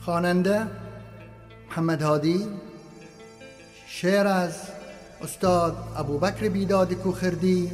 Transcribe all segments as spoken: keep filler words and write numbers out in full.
خواننده محمد هادی، شعر از استاد ابوبکر بیداد کوخردی.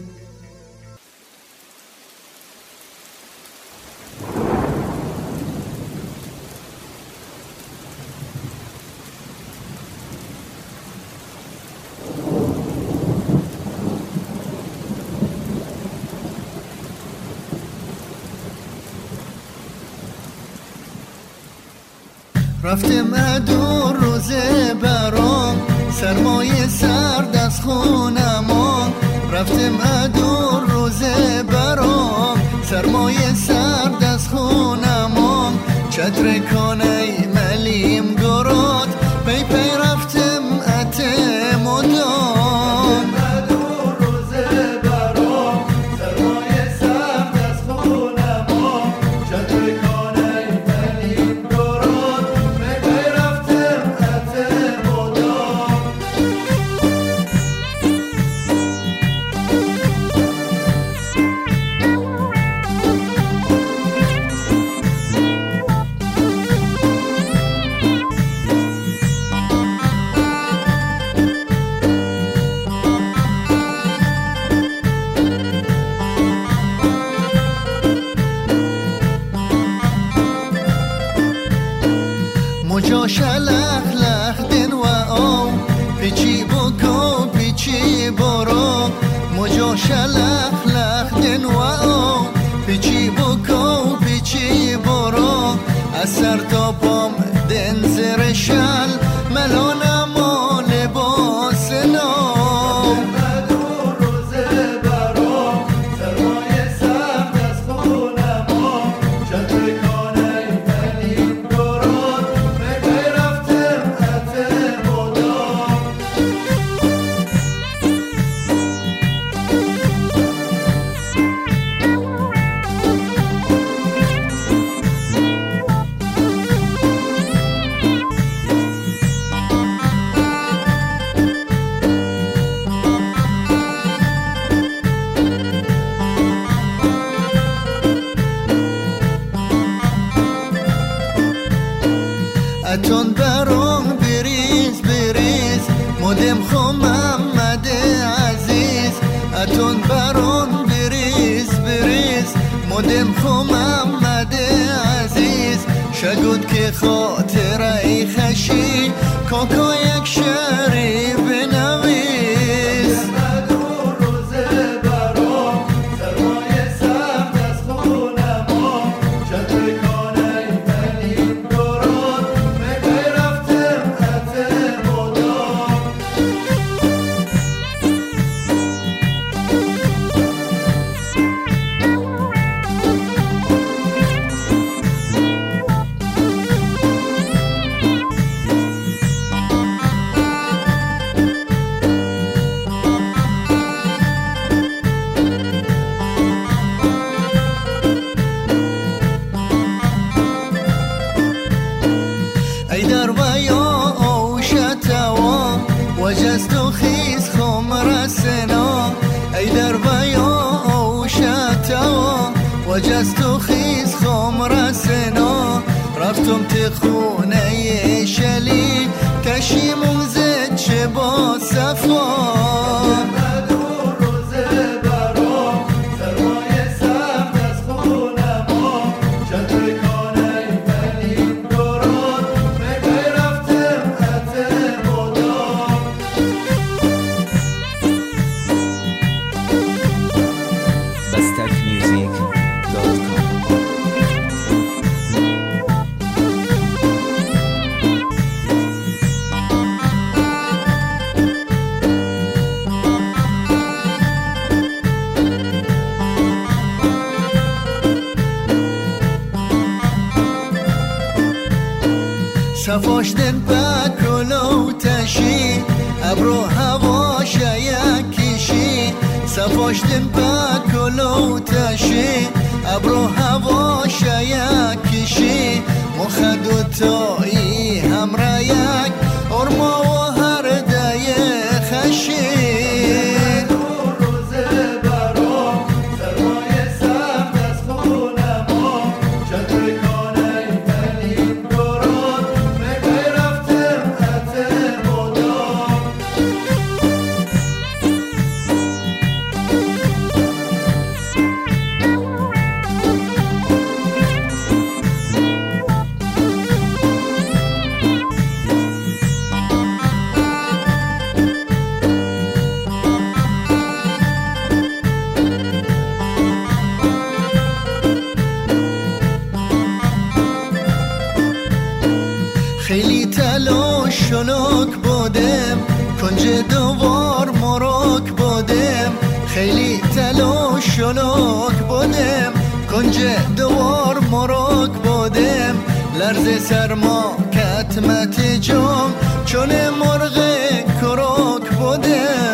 رفتم ادور روز برام، سرمایه سرد از خونمان. رفتم ادور روز برام، سرمایه سرد از خونمان. چتر کانه ملیم گراد، پی پی رفتم اتم و دام. ادور روز برام، سرمایه سرد از خونمان. چتر کانه ملیم گراد، پی پی رفتم اتم و دام. مجاش لخ لخ دن و او، پیچی بکو پیچی برو. مجاش لخ لخ دن و او، پیچی بکو پیچی برو. از سر تا پام دن زر شل، ملانم و لباس نام. ادور روز برام، سرمایه سرد از خونمان. چتر کانه ملیم گراد، پی پی رفتم اتم و دام. اتون برام بریز بریز، مدم خو محمد عزیز. اتون برام بریز بریز، مدم خو محمد عزیز. شگود که خاطره خشی، کاکا یک شعری بنویس. ادور روز برام، سرمایه سرد از خونمان. چتر کانه ملیم گراد، پی پی رفتم اتم و دام. ای در ویا اوشتوا، وجست و خیز خمر سنا. ای در ویا اوشتوا، وجست و خیز خمر سنا. رفتم تخونه شلی، کشیمون زد چه با صفا. ادور روز برام، سرمایه سرد از خونمان. چتر کانه ملیم گراد، پی پی رفتم اتم و دام. بستک میوزیک دات کام. صفاش دن بکلو تشی، ابرو هواش یکیشی. صفاش دن بکلو تشی، ابرو هواش یکیشی. مخد و تایی همراه یک، ارما و هر دای خشی. ادور روز برام، سرمایه سرد از خونمان. چتر کانه ملیم گراد، خیلی تلاش شلوک بودم کنج دوار مراک بودم خیلی تلاش شلوک بودم کنج دوار مراک بودم لرز سرما کتمت جام چون مرغ کراک بودم